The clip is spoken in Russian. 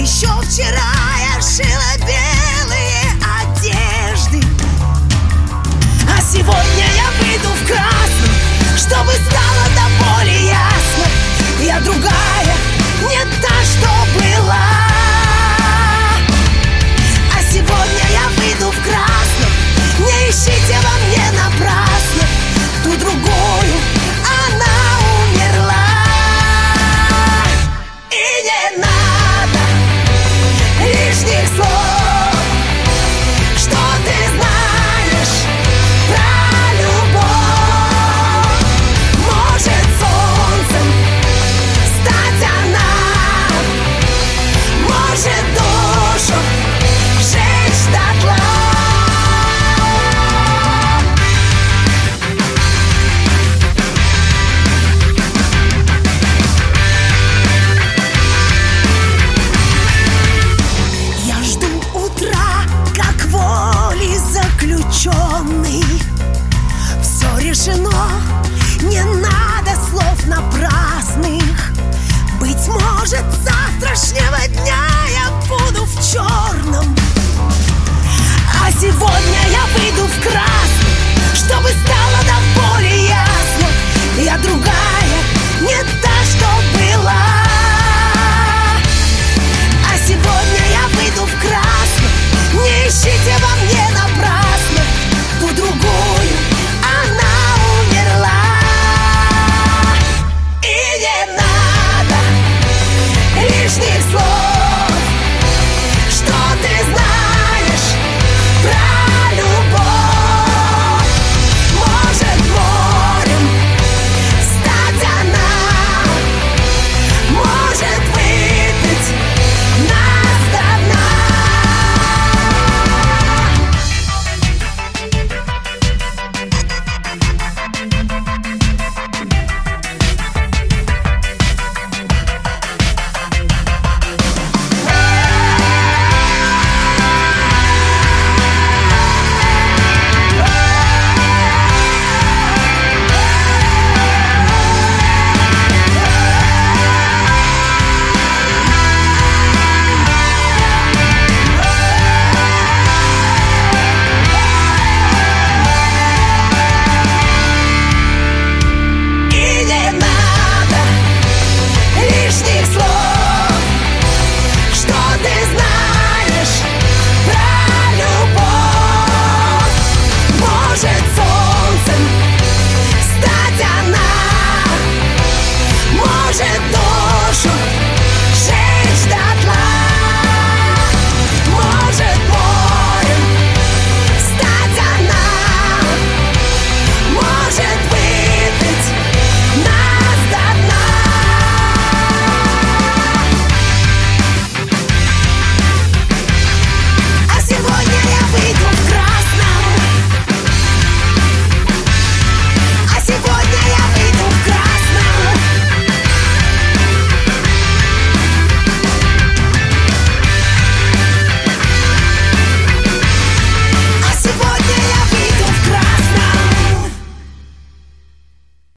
Еще вчера я шила белые одежды, а сегодня я выйду в красный, чтобы стало до боли ясно: я другая, не та, что была. А сегодня я выйду в красном, не ищите во мне напрасно ту другую, она умерла. И не надо лишних слов, что ты знаешь про любовь. Может солнцем стать она, может душу сжечь дотла. Я жду утра, как волей заключенный. Все решено, не надо слов напрасных. Быть может, с завтрашнего дня я буду в черном, а сегодня я выйду в красный, чтобы стало до боли ясно: я другая, не